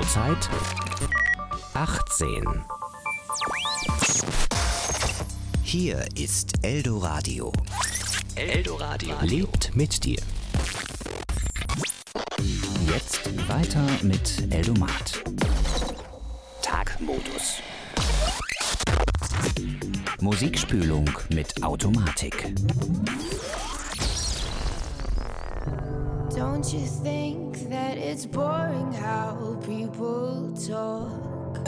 Uhrzeit 18. Hier ist Eldoradio. Eldoradio lebt mit dir. Jetzt weiter mit Eldomat. Tagmodus. Musikspülung mit Automatik. Don't you think that it's boring how people talk?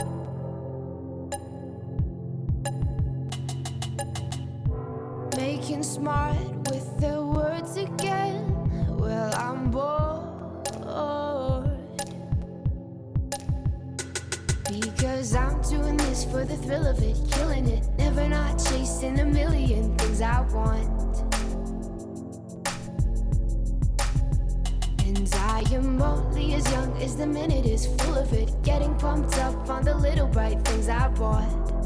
Making smart with their words again. Well, I'm bored. Because I'm doing this for the thrill of it, killing it, never not chasing a million things I want. And I am only as young as the minute is full of it, getting pumped up on the little bright things I bought.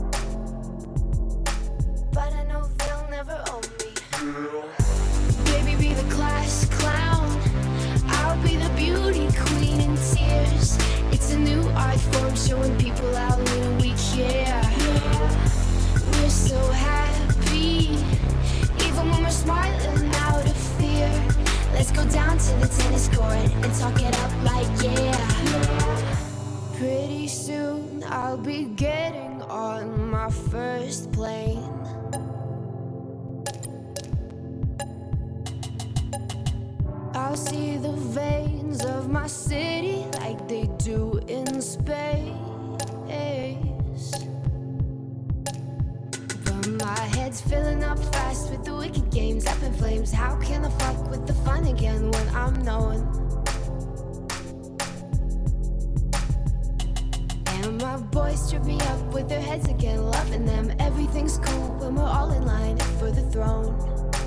But I know they'll never own me. Baby, be the class clown, I'll be the beauty queen in tears. It's a new art form showing people how little we care. We're so happy, even when we're smiling out of fear. Let's go down to the tennis court and talk it up like yeah. Pretty soon I'll be getting on my first plane. I'll see the veins of my city like they do in space. But my head's filling up fast with the wicked games up in flames. How can I fuck with the fun again when I'm known? And my boys trip me up with their heads again, loving them. Everything's cool when we're all in line for the throne.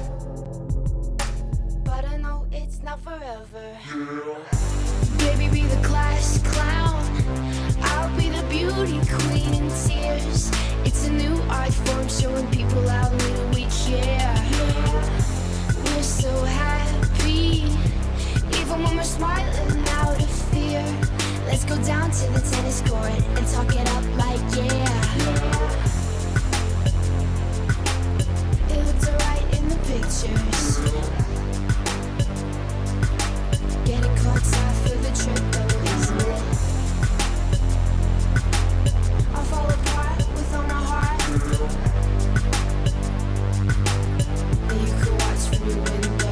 But I know it's not forever. Baby, be the class clown, I'll be the beauty queen in tears. It's a new art form showing people how little we care. We're so happy, even when we're smiling out of fear. Let's go down to the tennis court and talk it up like yeah. It looks alright in the pictures. Getting caught side for the trip though, isn't it? I'll fall apart with on a heart that you could watch from your window.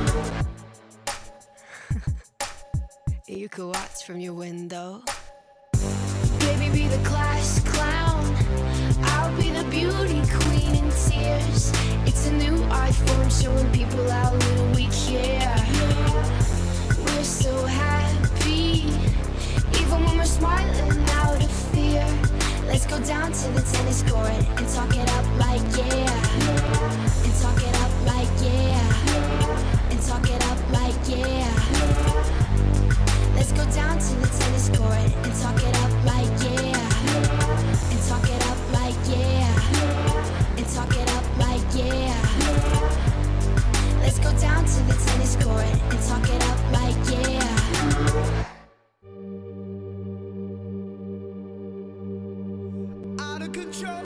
You could watch from your window. Baby, be the class clown, I'll be the beauty queen in tears. It's a new art form showing people how little we care. We're so happy, even when we're smiling out of fear. Let's go down to the tennis court and talk it up like yeah. And talk it up like yeah. And talk it up like yeah. Let's go down to the tennis court and talk it up like yeah. And talk it up like yeah. And talk it up like yeah. Let's go down to the tennis court and talk it up like yeah. Out of control.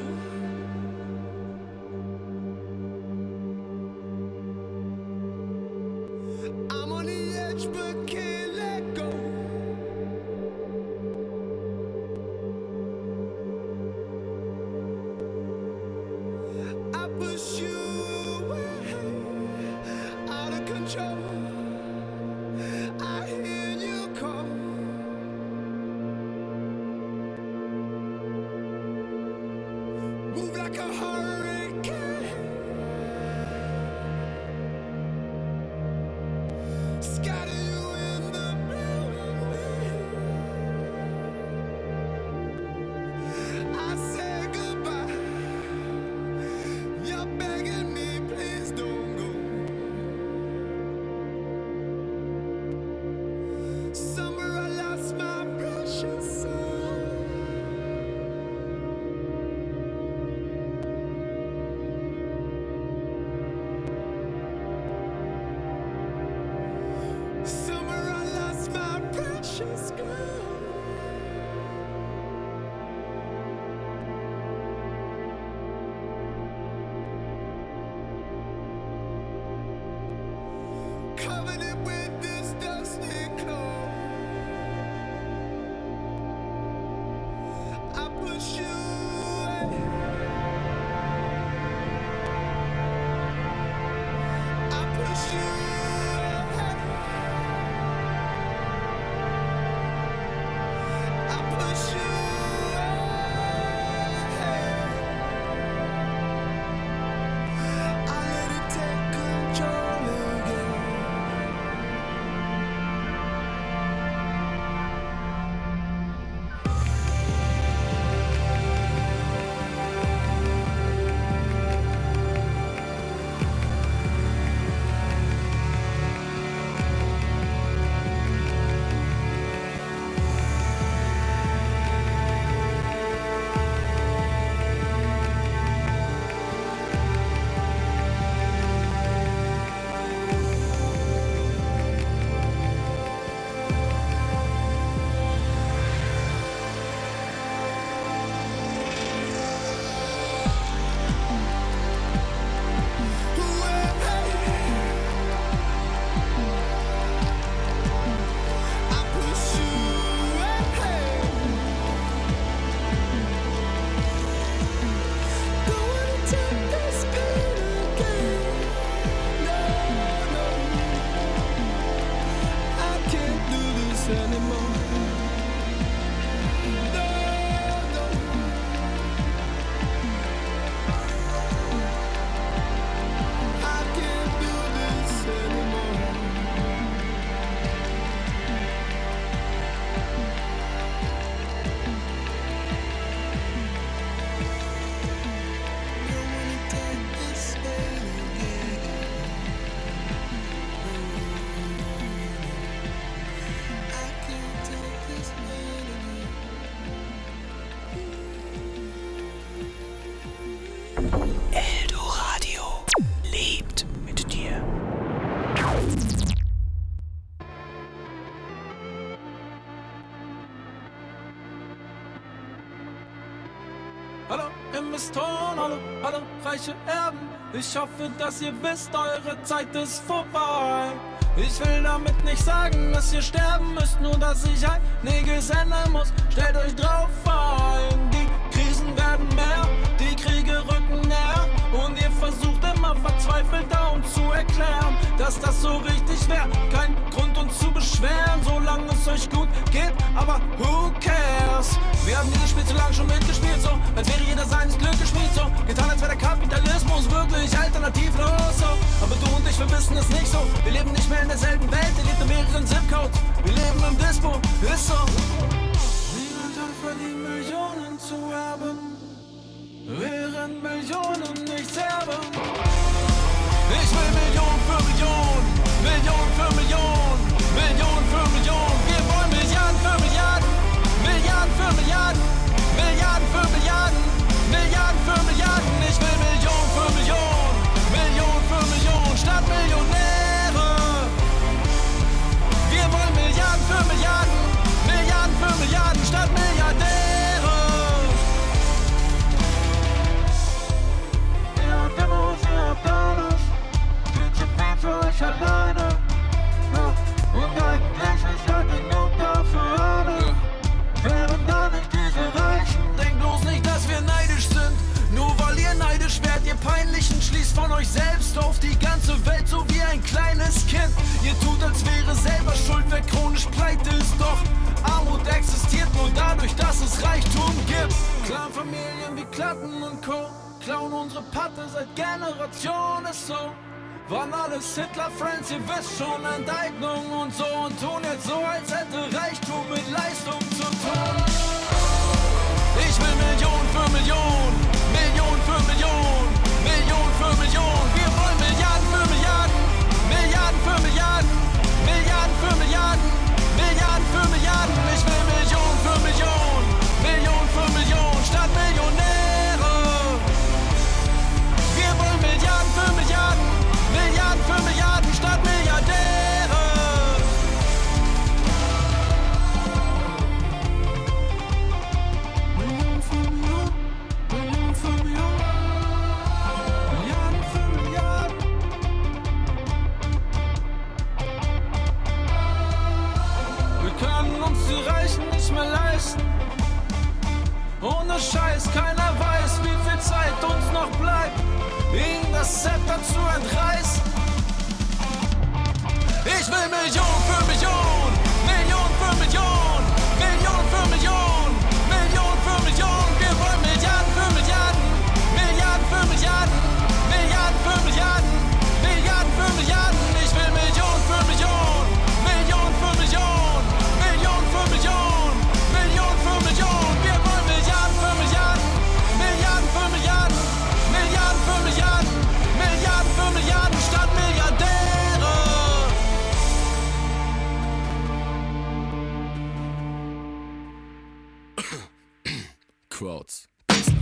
I'm on the edge but can't let go. I push you away. Out of control. I hear you call. Move like a hurricane. Scatter you in the blowing wind. I say goodbye. You're begging me, please don't go. Somewhere I lost my precious soul. Hallo Investoren, hallo reiche Erben. Ich hoffe, dass ihr wisst, eure Zeit ist vorbei. Ich will damit nicht sagen, dass ihr sterben müsst, nur dass ich einiges ändern muss. Stellt euch drauf ein, die Krisen werden mehr, die Kriege rücken näher. Und ihr versucht immer verzweifelt da uns zu erklären, dass das so richtig wäre. Kein Grund uns zu beschweren, solange es euch gut geht, aber who cares? Wir haben dieses Spiel zu lang schon mitgespielt, so als wäre jeder seines Glückes Schmied, so getan, als wäre der Kapitalismus wirklich alternativlos, so. Aber du und ich, wir wissen es nicht so. Wir leben nicht mehr in derselben Welt, ihr lebt in mehreren Zipcodes. Wir leben im Dispo, ist so. Niemand hat verdient, Millionen zu erben, während Millionen nichts erben. Ich will Million für Million, Million für Million, Million für Million. Wir wollen Milliarden für Milliarden, Milliarden für Milliarden, Milliarden für Milliarden, Milliarden für Milliarden. Ich will Million für Million, Million für Million, statt Millionäre. Wir wollen Milliarden für Milliarden, Milliarden für Milliarden, statt Milliardäre. Ihr habt Demos, ihr habt alles, viel zu viel für euch alleine. Und eigentlich ist ja genug da für alle. Wären da nicht diese Reichen. Denkt bloß nicht, dass wir neidisch sind, nur weil ihr neidisch werdet. Ihr Peinlichen schließt von euch selbst auf die ganze Welt, so wie ein kleines Kind. Ihr tut, als wäre selber schuld, wer chronisch pleite ist. Doch Armut existiert nur dadurch, dass es Reichtum gibt. Clanfamilien wie Klatten und Co. klauen unsere Patte seit Generationen, ist so. Waren alles Hitler-Friends, ihr wisst schon, Enteignung und so. Und tun jetzt so, als hätte Reichtum mit Leistung zu tun. Ich will Million für Million, Million für Million, Million für Million. Wir wollen Milliarden für Milliarden, Milliarden für Milliarden, Milliarden für Milliarden, Milliarden für Milliarden. Ich will Million für Million, Million für Million, statt Millionäre. Wir wollen Milliarden für Milliarden, Milliarden für Milliarden, statt Milliardäre. Million für Million, Million für Million, Milliarden für Milliarden. Wir können uns die Reichen nicht mehr leisten. Ohne Scheiß, keiner weiß, wie viel Zeit uns noch bleibt, ihnen das Zepter zu entreißen. Ich will Million für Million, Million für Million, Million für Million, Million für Million. Wir wollen Milliarden für Milliarden, Milliarden für Milliarden, Milliarden für Milliarden, Milliarden für Milliarden. Ich will Million für Million, Million für Million, Million für Million, Million für Million. Wir wollen Milliarden für Milliarden, Milliarden für Milliarden, Milliarden für Milliarden, Milliarden für Milliarden, statt Milliardäre. Quotes.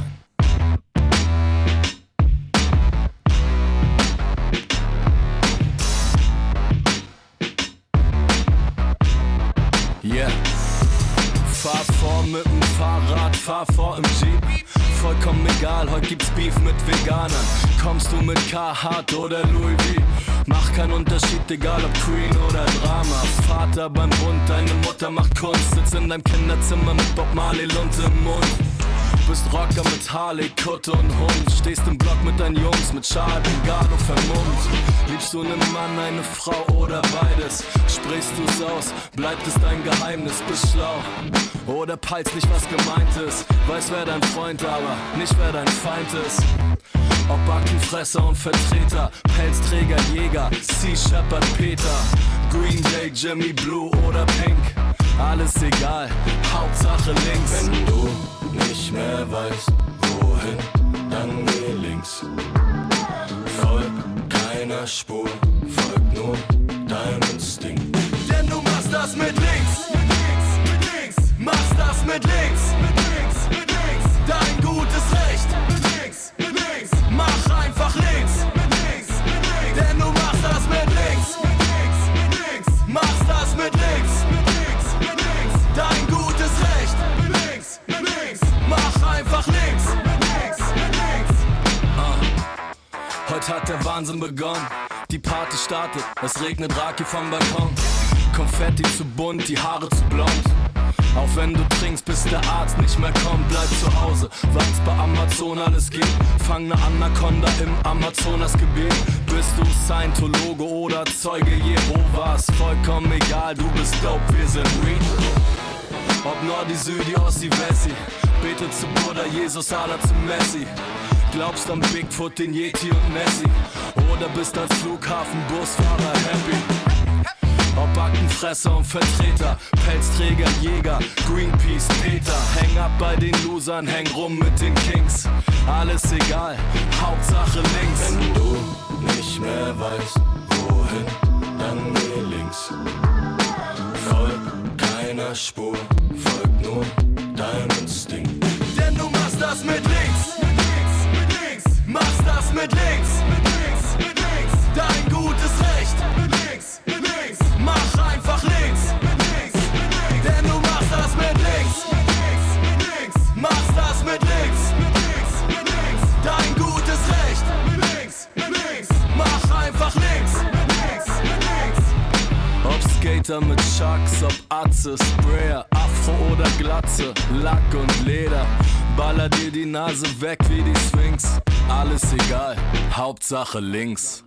Yeah. Fahr vor mit dem Fahrrad, fahr vor im Jeep. Vollkommen egal, heute gibt's Beef mit Veganern. Kommst du mit Carhartt oder Louis V? Mach keinen Unterschied, egal ob Queen oder Drama. Vater beim Bund, deine Mutter macht Kunst. Sitzt in deinem Kinderzimmer mit Bob Marley Lunte im Mund. Bist Rocker mit Harley, Kutte und Hund. Stehst im Block mit deinen Jungs, mit Schal, Bengalo vermummt. Liebst du einen Mann, eine Frau oder beides? Sprichst du's aus, bleibt es dein Geheimnis, bist schlau. Oder peilst nicht, was gemeint ist. Weiß, wer dein Freund, aber nicht, wer dein Feind ist. Ob Backenfresser und Vertreter, Pelzträger, Jäger, Sea Shepherd, Peter, Green Day, Jimmy Blue oder Pink. Alles egal, Hauptsache links. Wenn du nicht mehr weißt, wohin, dann geh links. Folg keiner Spur, folg nur deinem Instinkt. Denn du machst das mit links, mit links, machst das mit links, mit links. Dein gutes Recht, mit links, mach einfach links, mit links. Denn du machst das mit links, Wahnsinn begonnen. Die Party startet, es regnet Raki vom Balkon. Konfetti zu bunt, die Haare zu blond. Auch wenn du trinkst, bis der Arzt nicht mehr kommt, bleib zu Hause, wart's bei Amazon, alles geht. Fang ne Anaconda im Amazonasgebiet. Bist du Scientologe oder Zeuge Jehovas? Vollkommen egal, du bist dope, wir sind Reed. Ob Nordi, Südi, Ossi, Wessi, betet zu Buddha, Jesus, Allah zu Messi. Glaubst an Bigfoot, den Yeti und Nessie, oder bist als Flughafenbusfahrer happy? Ob Backenfresser und Vertreter, Pelzträger, Jäger, Greenpeace, Peter. Häng ab bei den Losern, häng rum mit den Kings. Alles egal, Hauptsache links. Wenn du nicht mehr weißt, wohin, dann geh links. Folg keiner Spur, folg nur deinem Instinkt. Denn du machst das mit links, mit links, mit links. Machst das mit links, mit links, mit links. Dein gutes Recht, mit links, mit links. Mach einfach links, mit links, mit links. Denn du machst das mit links, mit links, mit links. Machst das mit links, mit links, mit links. Dein gutes Recht, mit links, mit links. Mach einfach links, mit links, mit links. Ob Skater mit Chucks, ob Atze, Sprayer, Afro oder Glatze, Lack und Leder. Baller dir die Nase weg wie die Sphinx. Alles egal, Hauptsache links.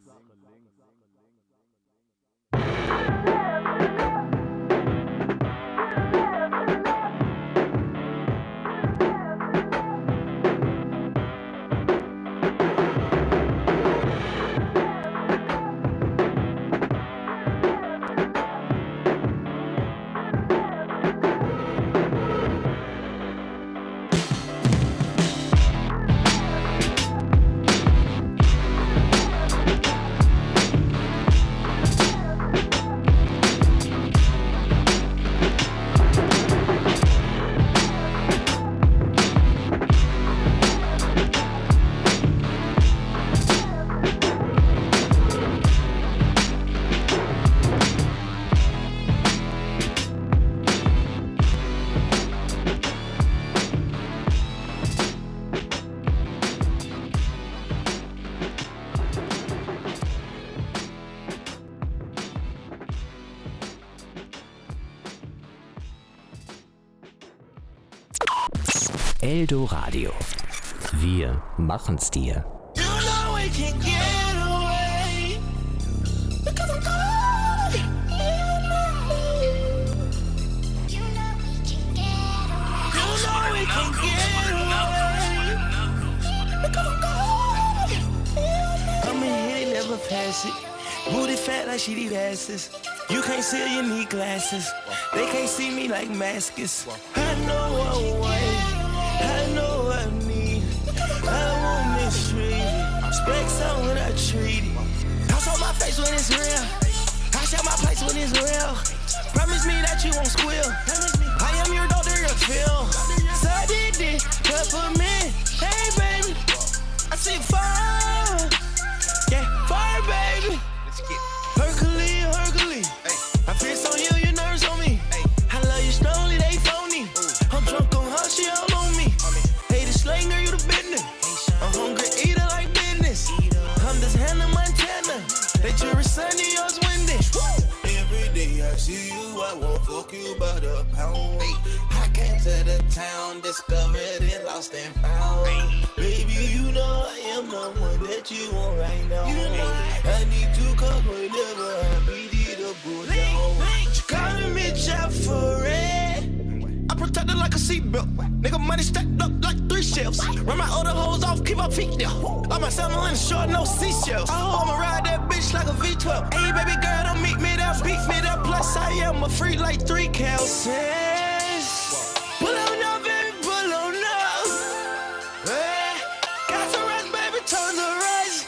Eldoradio. Wir machen's dir. You know we can get away because I'm good. You know we can get away. You know we can get away because I'm good. I'm in here, never pass it. Booty fat like she eat asses. You can't see her, you need glasses. They can't see me like maskers. I know what way. I know what I need. I won't mistreat it. Specs on when I treat it. I show my face when it's real. I show my place when it's real. Promise me that you won't squeal. I am your daughter, your feel. So I did it, but for me. Hey baby, I see fire. Yeah, fire baby. Hercules, Hercules. I feel on you, you nerves on me. I love you slowly, they phony. I'm drunk on her, she all on me. Hey, the slanger, you the business. I'm hungry, eater like business. I'm just Hannah Montana. They jury Sunday, yours windy. Every day I see you, I won't fuck you by the pound. I came to the town, discovered it, lost and found. Baby, you know I am the one that you want right now. I need to come whenever I beat it up, go down. Calling me Jeff for it. I protect it like a seatbelt. Nigga, money stacked up like 3 shelves. Run my other hoes off, keep my feet there. Like my salmon in the short, no seashells. I'ma ride that bitch like a V12. Hey, baby girl, don't meet me there, beat me there. Plus, I am a freak like 3 cows. Pull on up, baby, pull on up. Hey, got some rest, baby, turn the rest.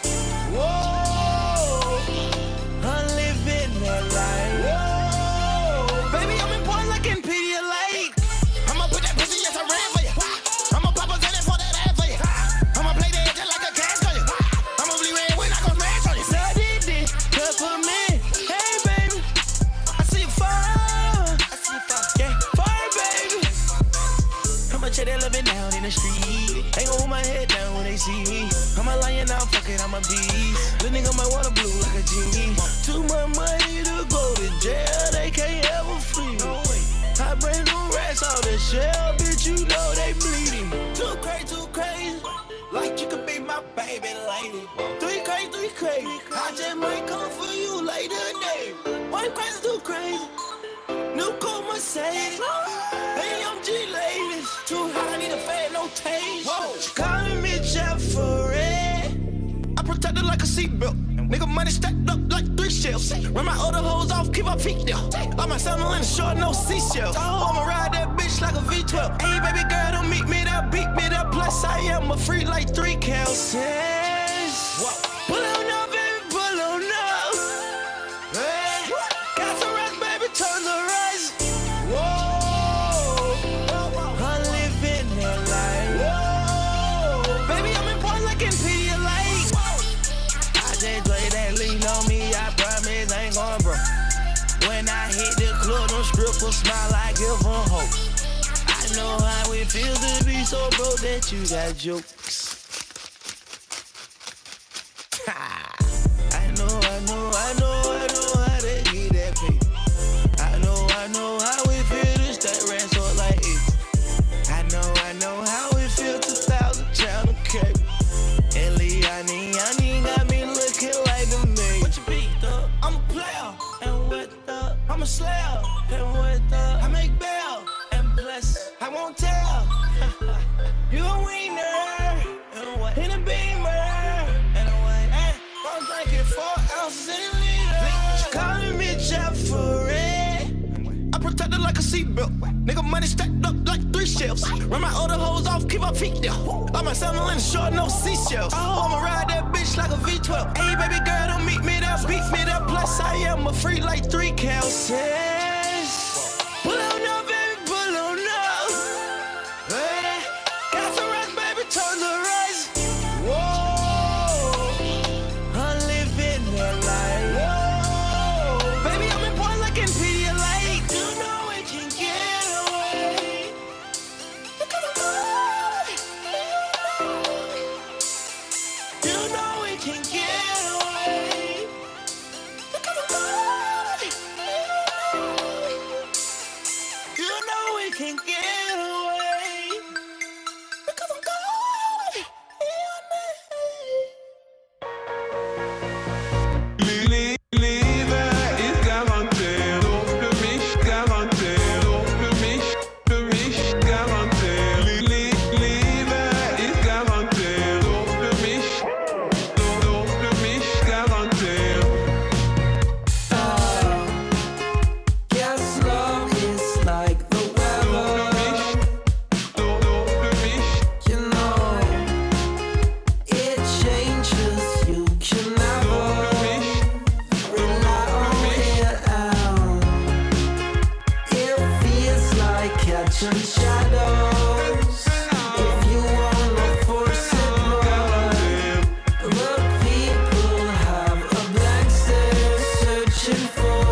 Whoa, I'm living that life. Whoa, baby, I'm in point like in Pedialyte. I'ma put that pussy, yes, I ran for you. I'ma pop a gun for that ass for you. I'ma play that just like a cash for you. I'ma be red when I go smash on you. So I did it, just for me. Hey, baby, I see fire. I see fire. Yeah, fire, baby. How much of that loving down in the street? Ain't gon' my head down when they see me. I'm a lion now, fuck it, I'm a beast. The nigga might wanna blue like a genie. Too much money to go to jail, they can't ever free me. I bring new rats out the shell, bitch, you know they bleeding. Too crazy, like you could be my baby lady. Three crazy, I just might come for you later today. One crazy, too crazy. New cool Mercedes, AMG ladies. Too hot, I need a fan, no taste. She calling me Jeffrey. I protect it like a seatbelt. Nigga money stacked up like 3 shells. Run my other hoes off, keep my feet there. All my sandal in the short, no seashells. I'ma ride that bitch like a V12. Hey, baby girl, don't meet me there, beat me there. Plus, I am a free like 3 counts. Pull on up, baby, pull on up. Hey, got some rest, baby, turn the rise. Whoa, I'm living that life. Whoa, baby, I'm in point like in Pedialyte. I just play that lean on me, I promise I ain't going broke. When I hit the club, them strippers smile, I give them hope. I know how it feels to be so broke that you got jokes. I know how they get that pay. I know how it feel to stack rents up like it. I know how it feel to 1,000 child of cake. And Leonie got me looking like a maid. What you be, dog? I'm a player. And what the? I'm a slayer. And what the? I make bail. And bless. I won't tell. You a winner. And what? In a beamer. And what? I'm drinking 4 ounces in a liter. She calling me Jeffrey. I protect it like a seatbelt. Nigga money stacked up like 3 shelves. Run my other hoes off, keep my feet there. All my sandal in the short, no seashells. I'ma ride that bitch like a V12. Hey, baby girl, don't meet me there, beat me there. Plus, I am a free like 3 counts. Pull on up, baby, pull on up. Hey, got some rest, baby, turn the rise. Whoa, I'm living that life. Whoa, baby, I'm in point like in Pedialyte. You know we can get away. You know we can get away. You know we can get away. Because I'm good. Liebe ist garantiert, nur für mich garantiert, nur für mich garantiert. Liebe ist garantiert, nur für mich garantiert. Guess love is like the weather. Nur für mich. You know, it changes. You can never rely on it out. It feels like catching shadows. If you wanna force it more, the people have a blank stare searching for.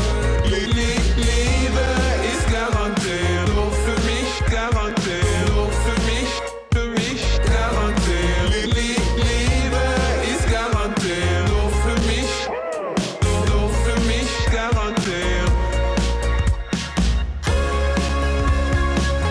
Liebe ist garantiert, nur für mich garantiert, nur für mich garantiert. Liebe ist garantiert, nur für mich garantiert.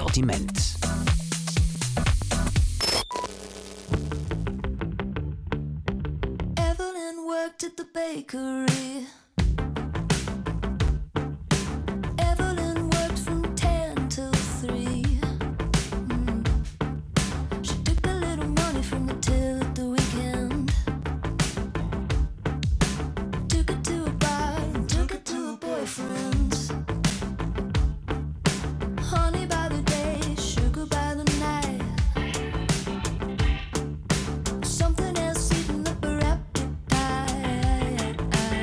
Sortiment. Evelyn worked at the bakery. Evelyn worked from 10 till 3. She took a little money from the till at the weekend. Took it to a bar and took it to a boyfriend's. Honey by the day, sugar by the night. Something else eating up her appetite.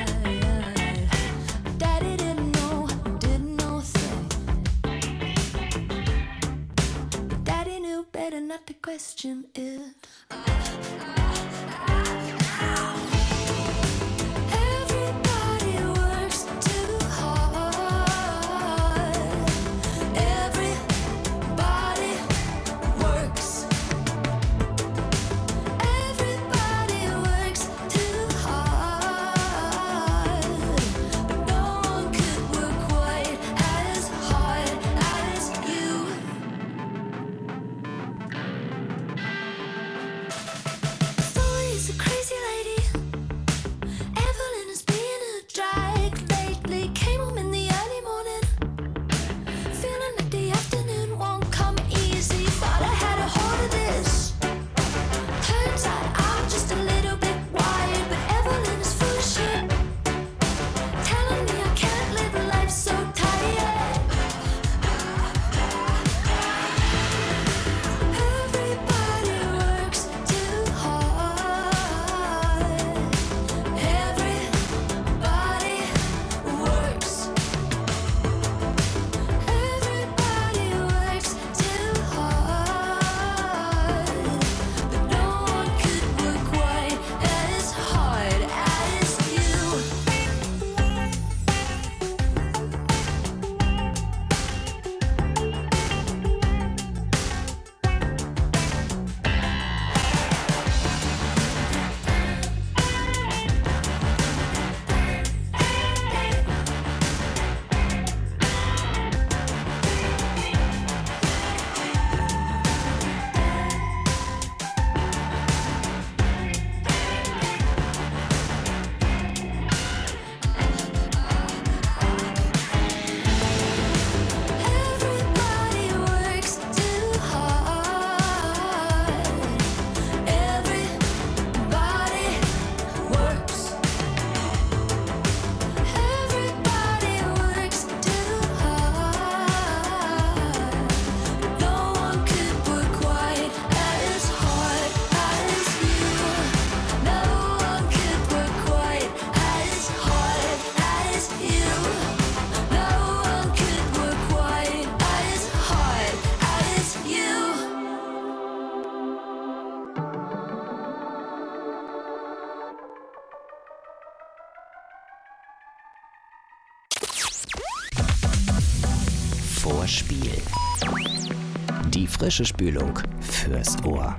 Daddy didn't know a thing. But Daddy knew better not to question it. Everybody works too hard. Everybody works. Everybody works too hard. But no one could work quite as hard as you. Zoe's a crazy lady. Evelyn has been a drag lately. Came home in the early morning, feeling like the afternoon won't come easy. Thought I had a hold of this. Turns out I'm just a little bit wired, but Evelyn is full of shit, telling me I can't live a life so tired. Everybody works too hard. Everybody works. Everybody works too hard. But no one could work quite as hard as you. Everybody works too hard. Everybody works. Everybody works too hard. No one could work quite as hard as you. No one could work quite as hard as you. No one could work quite as hard as you. Vorspiel. Die frische Spülung fürs Ohr.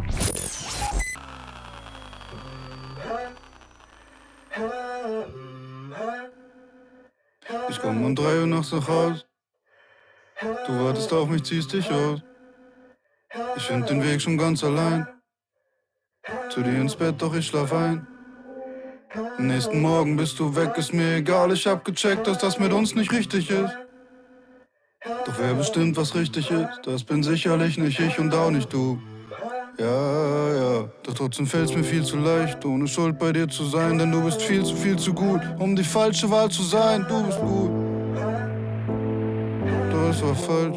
Ich komm um 3 Uhr nachts nach Haus. Du wartest auf mich, ziehst dich aus. Ich find den Weg schon ganz allein. Zu dir ins Bett, doch ich schlaf ein. Am nächsten Morgen bist du weg, ist mir egal. Ich hab gecheckt, dass das mit uns nicht richtig ist. Doch wer bestimmt, was richtig ist, das bin sicherlich nicht ich und auch nicht du. Ja, doch trotzdem fällt's mir viel zu leicht, ohne Schuld bei dir zu sein, denn du bist viel zu gut, um die falsche Wahl zu sein. Du bist gut, doch es war falsch.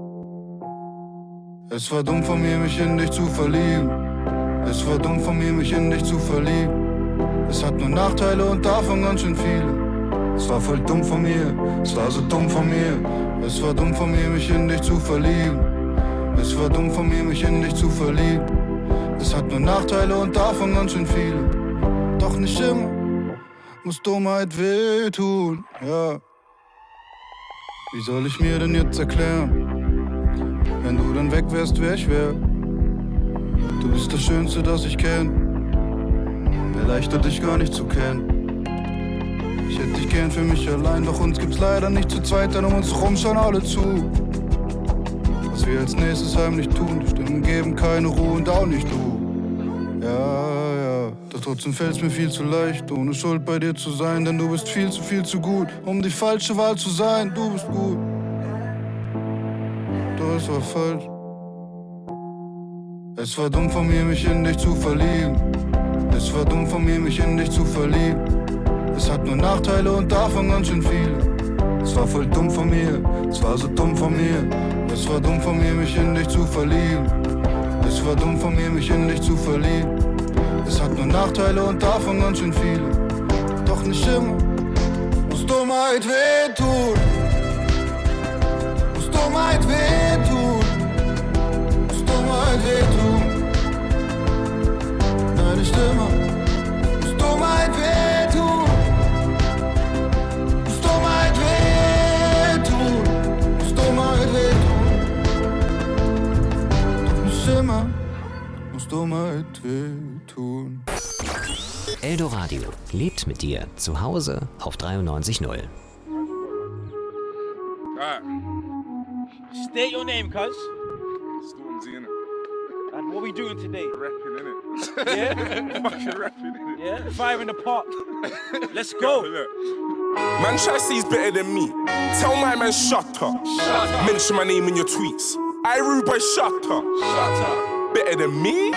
Es war dumm von mir, mich in dich zu verlieben. Es war dumm von mir, mich in dich zu verlieben. Es hat nur Nachteile und davon ganz schön viele. Es war voll dumm von mir, es war so dumm von mir. Es war dumm von mir, mich in dich zu verlieben. Es war dumm von mir, mich in dich zu verlieben. Es hat nur Nachteile und davon ganz schön viele. Doch nicht immer muss Dummheit wehtun, ja. Wie soll ich mir denn jetzt erklären, wenn du dann weg wärst, wer ich wär? Du bist das Schönste, das ich kenn. Wär leichter, dich gar nicht zu kennen. Ich hätte dich gern für mich allein, doch uns gibt's leider nicht zu zweit, denn um uns rum schauen alle zu. Was was wir als nächstes heimlich tun. Die Stimmen geben keine Ruhe und auch nicht du. Ja, doch trotzdem fällt's mir viel zu leicht, ohne Schuld bei dir zu sein, denn du bist viel zu gut, um die falsche Wahl zu sein. Du bist gut, doch es war falsch. Es war dumm von mir, mich in dich zu verlieben. Es war dumm von mir, mich in dich zu verlieben. Es hat nur Nachteile und davon ganz schön viele. Es war voll dumm von mir, es war so dumm von mir. Es war dumm von mir, mich in dich zu verlieben. Es war dumm von mir, mich in dich zu verlieben. Es hat nur Nachteile und davon ganz schön viele. Doch nicht immer muss Dummheit wehtun. Muss Dummheit wehtun. Muss Dummheit wehtun. Nein, nicht immer muss Dummheit wehtun. Muss Dummheit wehtun. Muss Dummheit wehtun. Doch nicht immer muss Dummheit wehtun. Eldoradio lebt mit dir zu Hause auf 93.0. State your name, cuz. Stormzy, innit? And what we doing today? Rapping, innit? Yeah? Fucking rapping, innit? Yeah? Fire in the park. Let's go. Man try to say he's better than me. Tell my man shut up. Mention my name in your tweets. I rude boy, shut up. Shut up. Better than me?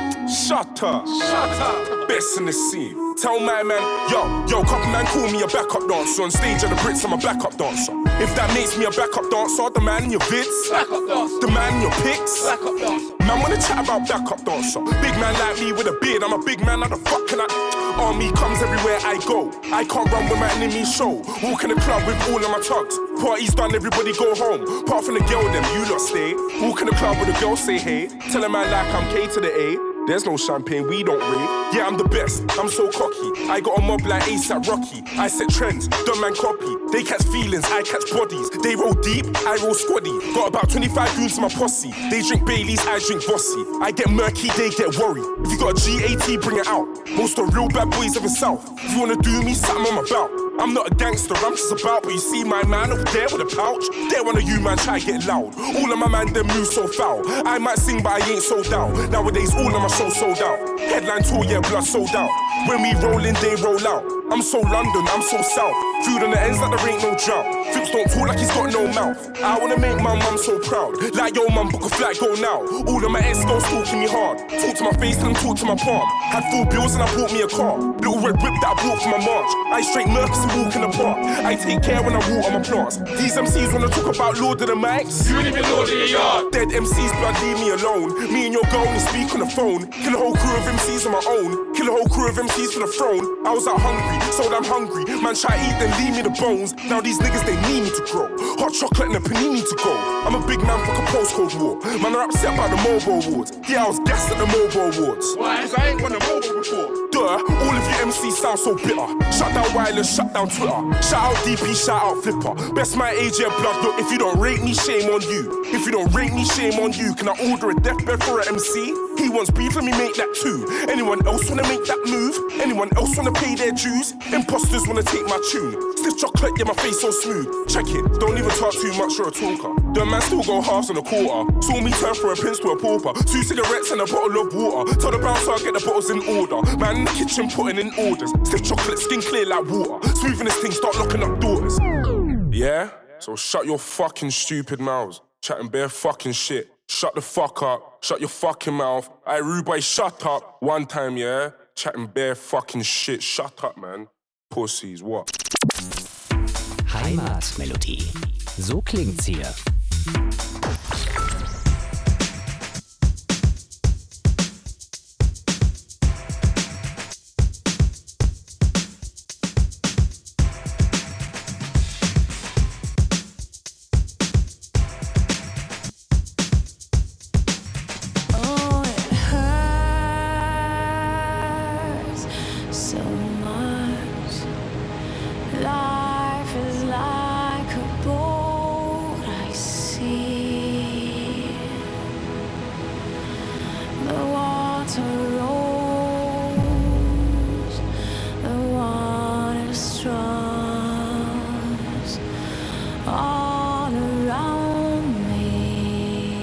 Shut up. Shut up. Best in the scene. Tell my man, yo, couple man call me a backup dancer. On stage at the Brits, I'm a backup dancer. If that makes me a backup dancer, the man in your vids, Backup dancer. the man in your pics, Backup dancer. man wanna chat about backup dancer. Big man like me with a beard, I'm a big man, how the fuck can I? Army comes everywhere I go. I can't run with my enemy's show. Walk in the club with all of my tugs. Party's done, everybody go home. Apart from the girl, them you lot stay. Walk in the club with a girl, say hey. Tell a man like I'm K to the A. There's no champagne, we don't rave. Yeah, I'm the best, I'm so cocky. I got a mob like ASAP Rocky. I set trends, dumb man copy. They catch feelings, I catch bodies. They roll deep, I roll squaddy. Got about 25 goons in my posse. They drink Baileys, I drink Vossi. I get murky, they get worried. If you got a GAT, bring it out. Most of the real bad boys of the South. If you wanna do me, something on my belt. I'm not a gangster, I'm just about. But you see my man over there with a pouch. There one of you man try get loud. All of my man them move so foul. I might sing but I ain't so down. Nowadays all of my shows sold out. Headline tour, yeah, blood sold out. When we roll in, they roll out. I'm so London, I'm so south. Food on the ends like there ain't no drought. Fips don't talk like he's got no mouth. I wanna make my mum so proud. Like yo mum, book a flight, go now. All of my ex-girls talking me hard. Talk to my face and talk to my palm. Had full bills and I bought me a car. Little red whip that I bought for my march. I straight Mercs and walk in the park. I take care when I water my plants. These MCs wanna talk about Lord of the Mics. You ain't even Lord of your yard. Dead MCs, blood, leave me alone. Me and your girl only speak on the phone. Kill a whole crew of MCs on my own. Kill a whole crew of MCs for the throne. I was out hungry, so I'm hungry. Man try eat, then leave me the bones. Now these niggas, they need me to grow. Hot chocolate and a panini to go. I'm a big man, fuck a postcode war. Man are upset about the mobile awards. Yeah, I was gassed at the mobile awards. Why? Cause I ain't won a mobile before. Duh, all of you MCs sound so bitter. Shut down wireless, shut down Twitter. Shout out DP, shout out Flipper. Best my age, yeah, blood. Look, if you don't rate me, shame on you. If you don't rate me, shame on you. Can I order a deathbed for an MC? He wants beef, let me make that too. Anyone else wanna make that move? Anyone else wanna pay their dues? Imposters wanna take my tune. Stiff chocolate, yeah, my face so smooth. Check it, don't even talk too much, you're a talker. The man still go halves and a quarter. Saw me turn from a prince to a pauper. 2 cigarettes and a bottle of water. Tell the bouncer I'll get the bottles in order. Man in the kitchen putting in orders. Stiff chocolate, skin clear like water. Smoothing this thing, start locking up doors. Yeah? So shut your fucking stupid mouths. Chatting bare fucking shit. Shut the fuck up. Shut your fucking mouth. I rude boy, shut up. One time, yeah? Chatting bare fucking shit. Shut up, man. Pussies, what? Heimatmelodie. So klingt's hier. All around me.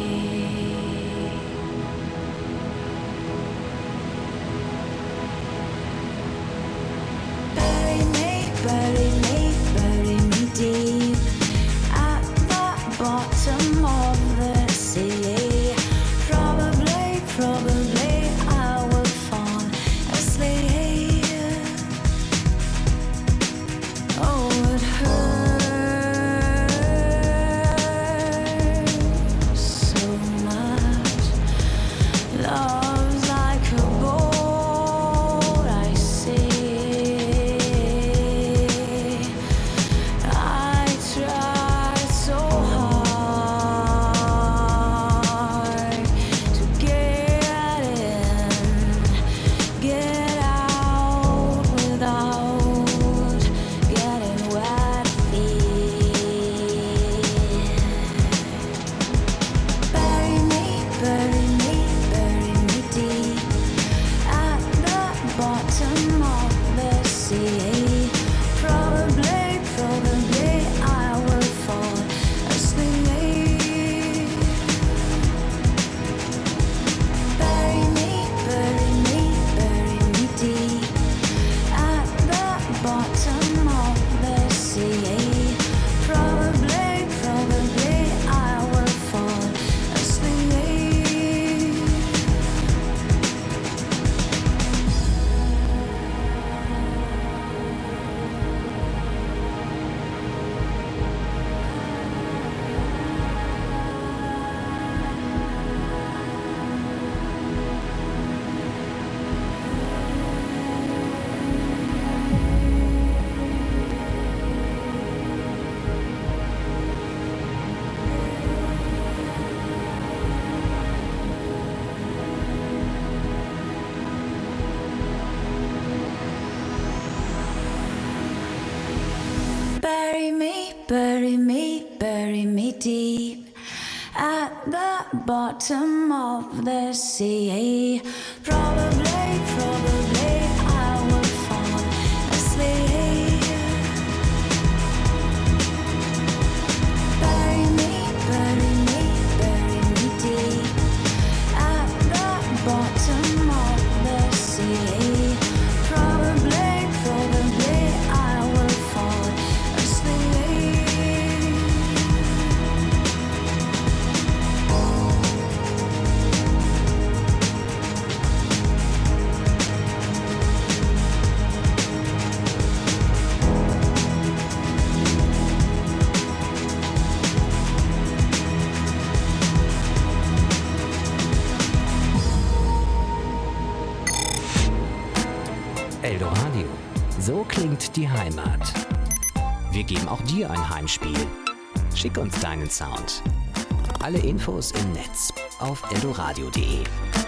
bottom of the sea. Probably I will fall asleep. Bury me deep at the bottom of the sea. Probably I will fall asleep. Eldoradio. So klingt die Heimat. Wir geben auch dir ein Heimspiel. Schick uns deinen Sound. Alle Infos im Netz auf eldoradio.de.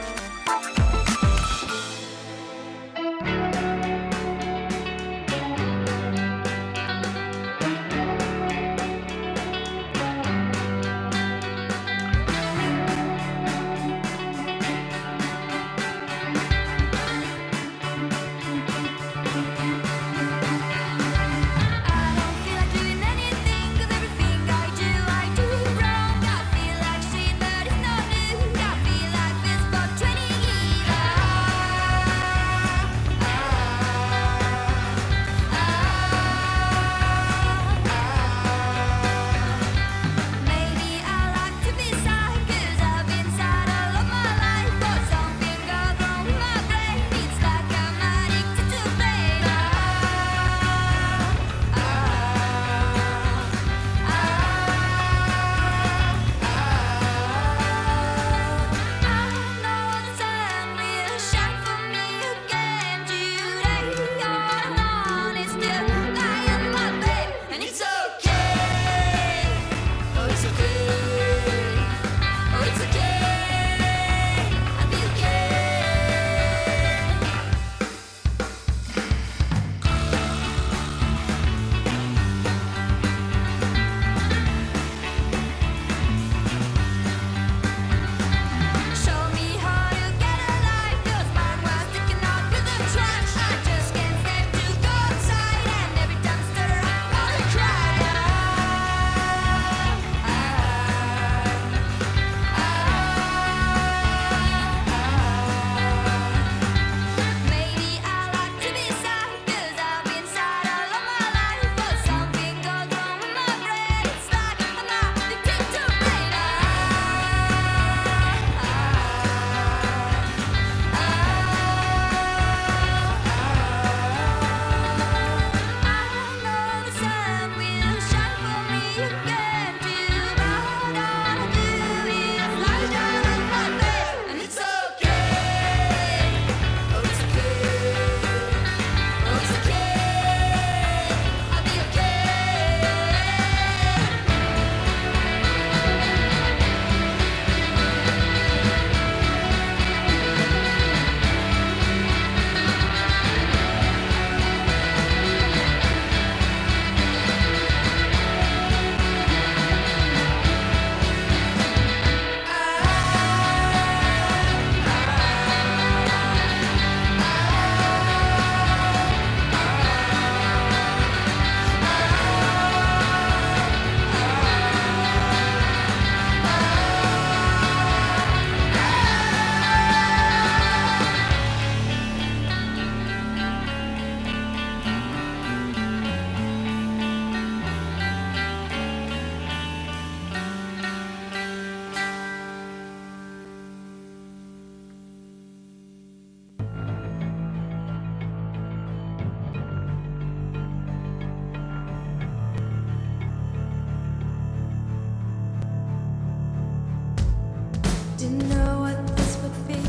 Didn't know what this would be,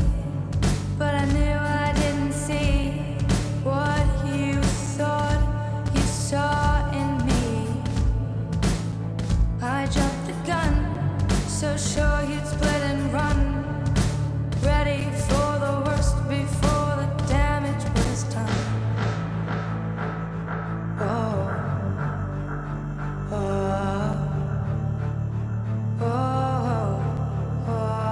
but I knew I didn't see what you thought you saw in me. I jumped the gun, so sure you'd split and run, ready for the worst before the damage was done. Oh, oh, oh, oh.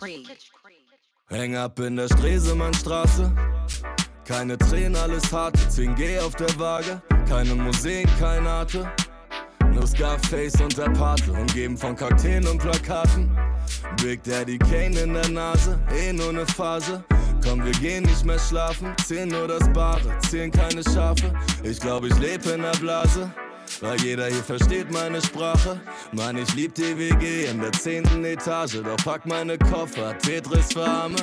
Häng ab in der Stresemannstraße. Keine Tränen, alles harte. 10G auf der Waage. Keine Museen, kein Arte. Nur Scarface und der Pate. Umgeben von Kakteen und Plakaten. Big Daddy Kane in der Nase. Nur ne Phase. Komm, wir gehen nicht mehr schlafen. Zählen nur das Bare. Zählen keine Schafe. Ich glaub, ich lebe in der Blase. Weil jeder hier versteht meine Sprache. Mann, ich lieb die WG in der 10. Etage. Doch pack meine Koffer, Tetris für Arme.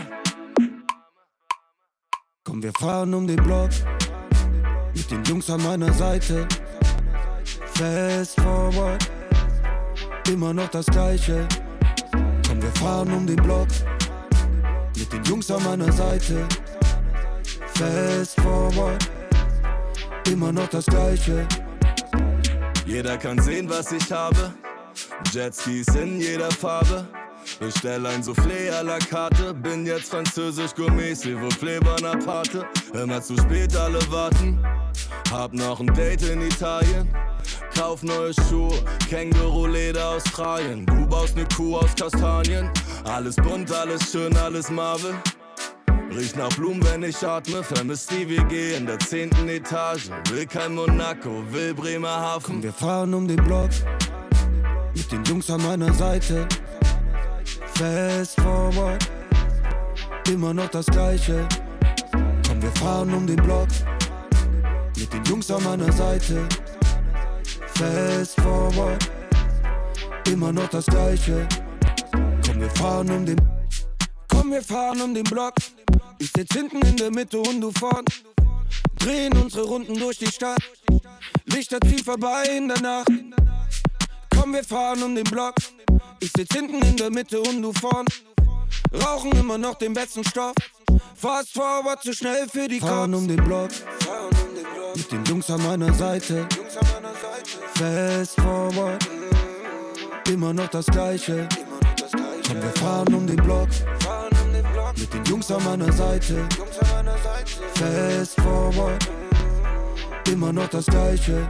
Komm, wir fahren um den Block. Mit den Jungs an meiner Seite. Fast forward. Immer noch das Gleiche. Komm, wir fahren um den Block. Mit den Jungs an meiner Seite. Fast forward. Immer noch das Gleiche. Jeder kann sehen, was ich habe. Jetskis in jeder Farbe. Bestell ein Soufflé à la carte. Bin jetzt französisch Gourmet, s'il vous plaît, Bonaparte. Immer zu spät, alle warten. Hab noch ein Date in Italien. Kauf neue Schuhe, Känguru-Leder Australien. Du baust ne Kuh aus Kastanien. Alles bunt, alles schön, alles Marvel. Riecht nach Blumen, wenn ich atme. Vermisst die WG in der 10. Etage. Will kein Monaco, will Bremerhaven. Komm, wir fahren um den Block. Mit den Jungs an meiner Seite. Fast forward. Immer noch das Gleiche. Komm, wir fahren um den Block. Mit den Jungs an meiner Seite. Fast forward. Immer noch das Gleiche. Komm, wir fahren um den. Komm, wir fahren um den Block. Ich sitz hinten in der Mitte und du vorn. Drehen unsere Runden durch die Stadt. Lichter ziehen vorbei in der Nacht. Komm, wir fahren um den Block. Ich sitz hinten in der Mitte und du vorn. Rauchen immer noch den besten Stoff. Fast forward, zu schnell für die Cops. Fahren um den Block. Mit den Jungs an meiner Seite. Fast forward. Immer noch das Gleiche. Komm, wir fahren um den Block. Mit den Jungs an meiner Seite. Fast forward. Immer noch das Gleiche.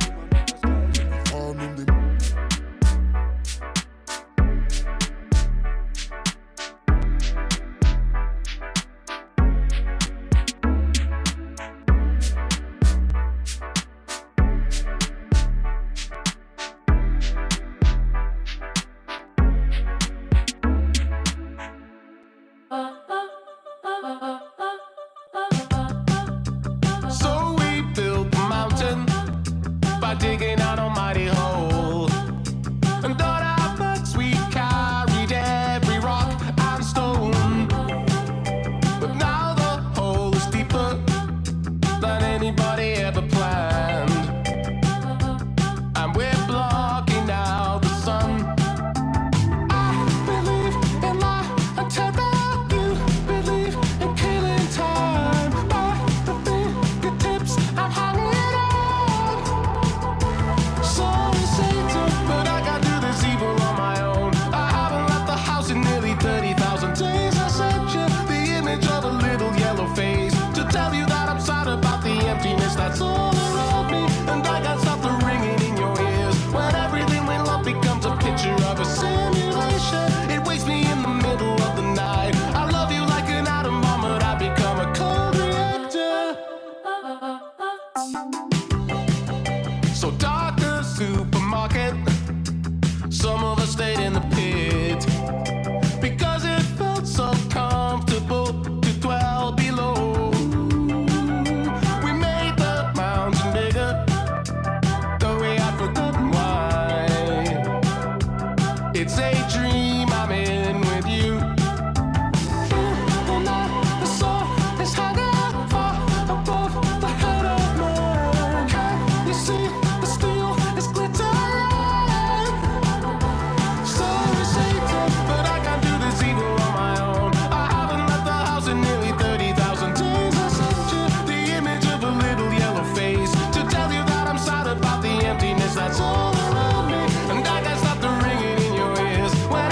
So we built a mountain by digging an almighty hole. And on our backs we carried every rock and stone. But now the hole is deeper than anybody ever planned. And we're blocking out the sun. I believe in life until you believe in killing time. By the fingertips I'm hanging on. So Satan, but I can't do this evil on my own. I haven't left the house in nearly 30,000 days. I sent you the image of a little yellow face to tell you that I'm sad about the emptiness that's all around me. And I can't stop the ringing in your ears when everything we love becomes a picture of a simulation. It wakes me in the middle of the night. I love you like an atom bomb, but I become a cold reactor. So darker supermarket. Some of us stayed in the pit because it felt so comfortable to dwell below. We made the mountain bigger, though we had forgotten why. It's a dream I'm in with you. And the soul is hanging far above the head of man. Can you see the steel is glittering? So is Satan, but I can't do this evil on my own. I haven't left the house in nearly 30,000 days. I sent you the image of a little yellow face to tell you that I'm sad about the emptiness that's all around me. And I can't stop the ringing in your ears when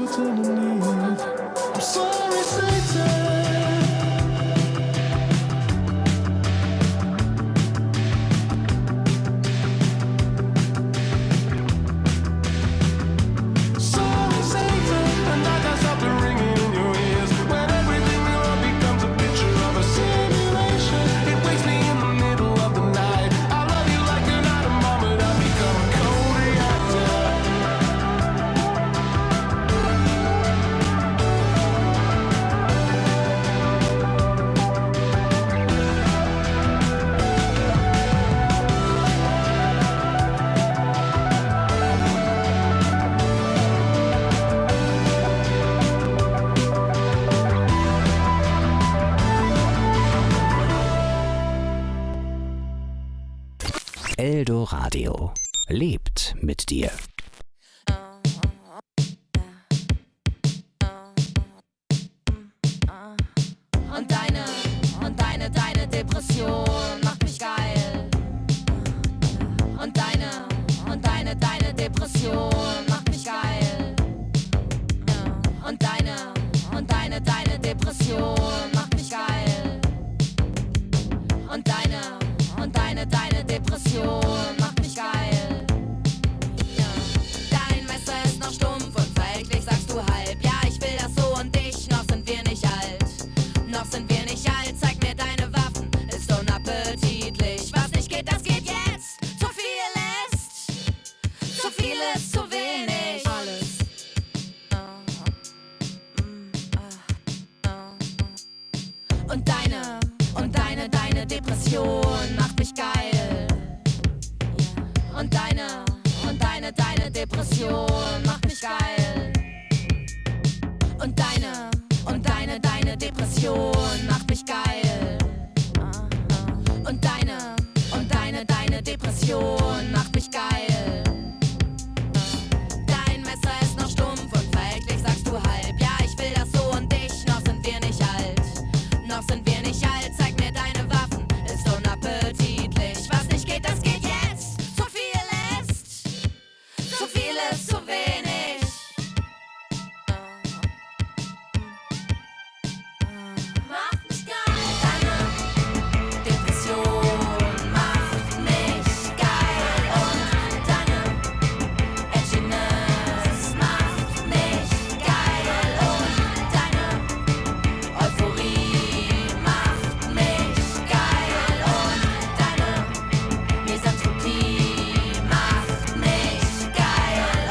Eldoradio lebt mit dir. Und deine Depression macht mich geil. Und deine Depression macht mich geil. Und deine Depression macht mich geil. Und deine Depression macht mich geil. Dein Messer ist noch stumpf und verächtlich, sagst du halb. Ja, ich will das so und dich, noch sind wir nicht alt. Noch sind wir nicht alt, zeig mir deine Waffen, ist unappetitlich. Was nicht geht, das geht jetzt. Zu viel ist, zu viel ist zu wenig. Alles. Und deine Depression macht mich geil. Und deine Depression macht mich geil. Und deine Depression macht mich geil. Und deine Depression macht mich geil. Dein Messer ist noch stumpf und verächtlich, sagst du halb. Ja, ich will das so und dich, noch sind wir nicht alt. Noch sind wir nicht alt, zeig mir deine Waffen, ist unappetitlich. Was nicht geht, das geht jetzt. Zu viel ist zu wenig. Mach mich geil. Deine Depression macht mich geil. Und deine Edginess macht mich geil. Und deine Euphorie macht mich geil. Und deine Misanthropie macht mich geil.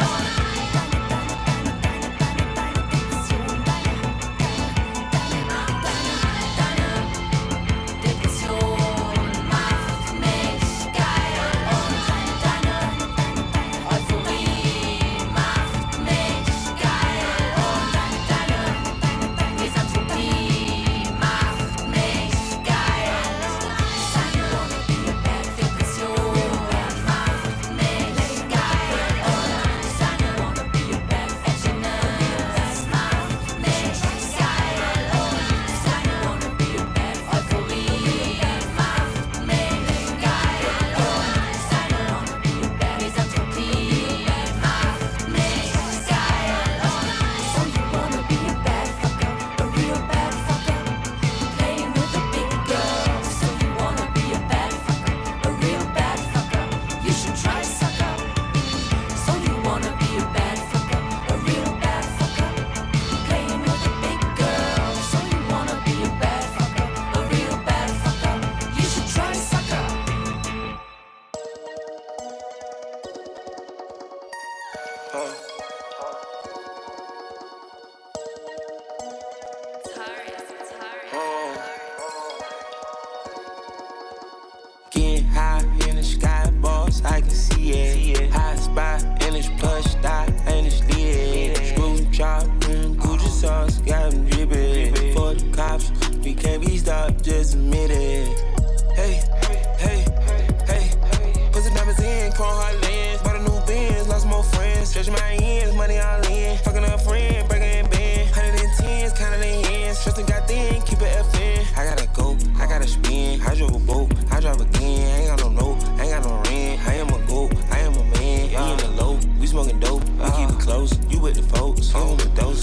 Getting high in the sky, boss, I can see it. Hot spot in this plush dot, and it's lit. Screw chop, Gucci sauce, got them dripping. For the cops, we can't be stopped, just admit it. Hey, hey, hey, put some diamonds in, chrome hard lens. Bought a new Benz, lost more friends. Stretching my ends, money all in. Fucking a friend, breaking in band. 110s, counting the ends. Trusting got thin, keep it FN. I gotta go, I gotta spin. I drove a boat, I drive again. I ain't got no note, I ain't got no rent. I am a goat, I am a man. We in the low, we smoking dope. We keep it close, you with the folks. I'm with those.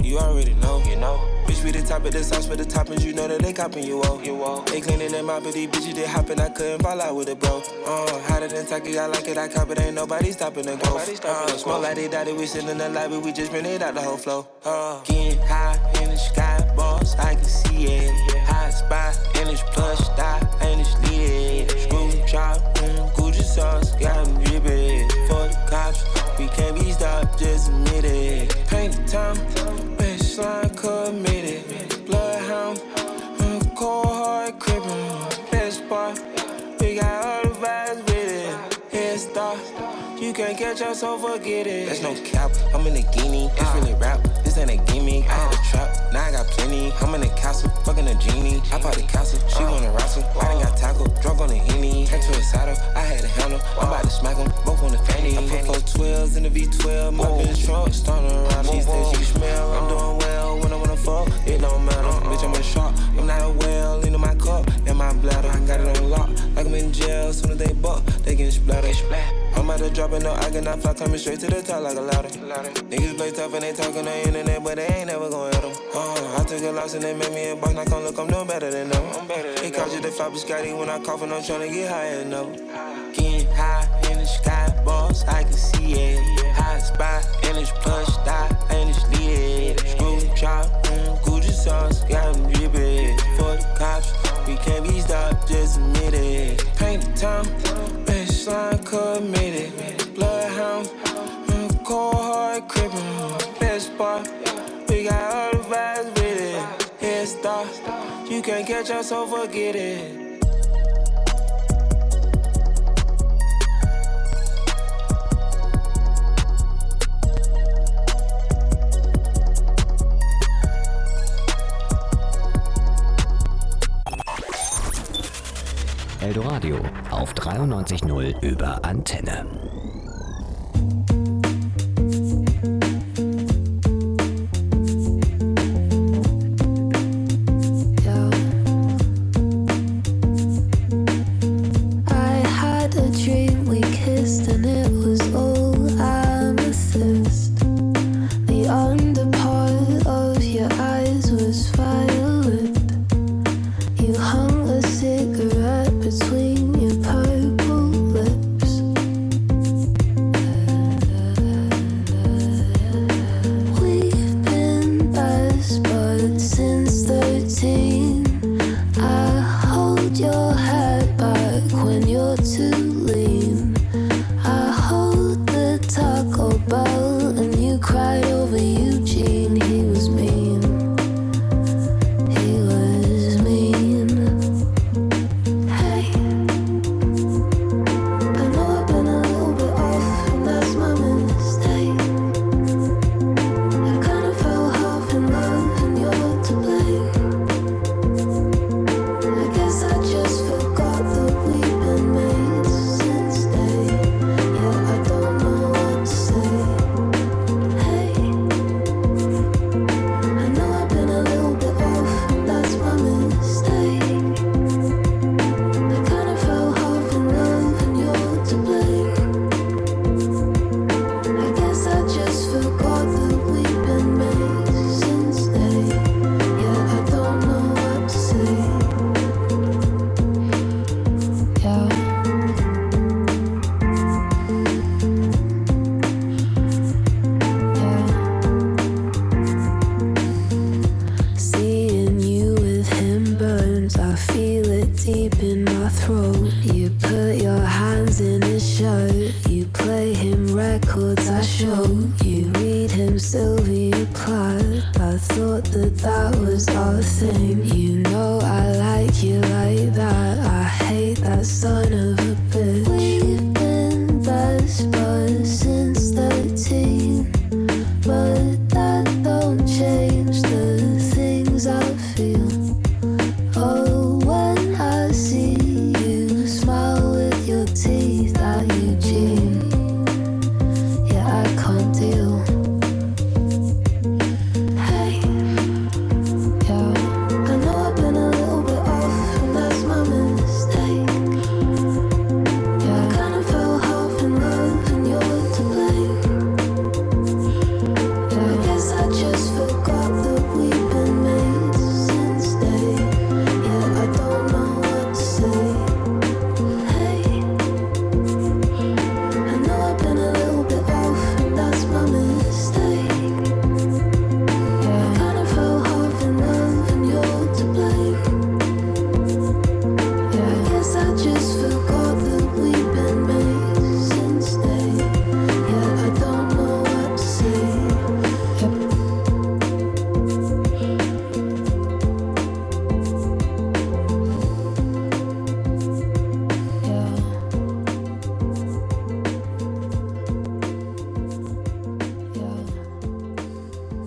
You already know, you know. Bitch, we the top of the sauce for the toppings, you know that they copping you off. They cleaning them out, but these bitches they hopping, I couldn't fall out with it, bro. Hotter than Taki, I like it, I cop it, ain't nobody stopping the growth. Smoke like they died, we sit in the lobby, we just ran it out the whole flow. Getting high in the sky, boss, I can see it. Hot spot, and it's plush, die, and it's lit. Screw chop, Gucci sauce, got them drippin'. For the cops, we can't be stopped, just admit it. Paint the time, baseline committed. Bloodhound, cold hard crippin'. Best part, we got all the vibes with it. Head start, you can't catch us, so forget it. There's no cap, I'm in the guinea. It's really rap, this ain't a gimme. I had a trap, now I got plenty. I'm in the castle, fucking a genie. I bought the castle, she wanna wrestle. I done got tackled, drunk on the Henny. Head to a saddle, I had to handle. I'm about to smack them, both on the fanny. I put 412s in the V12, my bitch trunk, starting around. She said she can smell, I'm doing well when I wanna fuck. It don't matter, bitch, I'm a shark. I'm not a whale, lean in my cup, in my bladder. I got it on lock, like I'm in jail. Soon as they buck, they get splattered. I'm about to drop it, no, I cannot fly, coming straight to the top like a ladder. Niggas play tough and they talk on the internet, but they ain't never gon' hit them. I took a loss and they made me a boss, now come look, I'm no better than them. They called you the flop Scotty when I cough and I'm tryna get higher enough. Getting high in the sky, boss, I can see it. Hot spot, and it's plush, die, and it's lit. Screw chop, Gucci sauce, got them drippin'. For the cops, we can't be stopped, just admit it. Paint the time, baseline committed. Bloodhound, cold hard crippin'. Best part, we got all the vibes with it. Head start, you can't catch us, so forget it. Eldoradio auf 93.0 über Antenne. Son of a